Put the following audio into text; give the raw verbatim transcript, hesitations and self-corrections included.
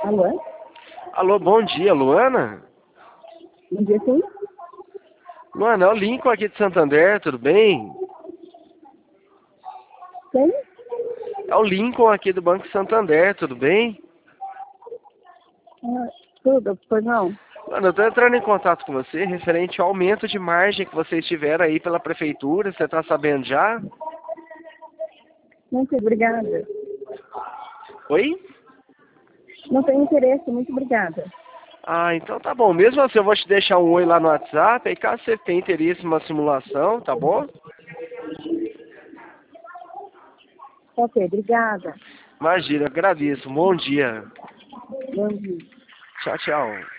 Alô? Alô, bom dia, Luana? Bom dia, sim? Luana, é o Lincoln aqui de Santander, tudo bem? Quem? É o Lincoln aqui do Banco Santander, tudo bem? Ah, tudo, pois não? Luana, eu estou entrando em contato com você referente ao aumento de margem que vocês tiveram aí pela prefeitura, você está sabendo já? Muito obrigada. Oi? Não tenho interesse, muito obrigada. Ah, então tá bom. Mesmo assim, eu vou te deixar um oi lá no WhatsApp, aí caso você tenha interesse em uma simulação, tá bom? Ok, obrigada. Imagina, agradeço. Bom dia. Bom dia. Tchau, tchau.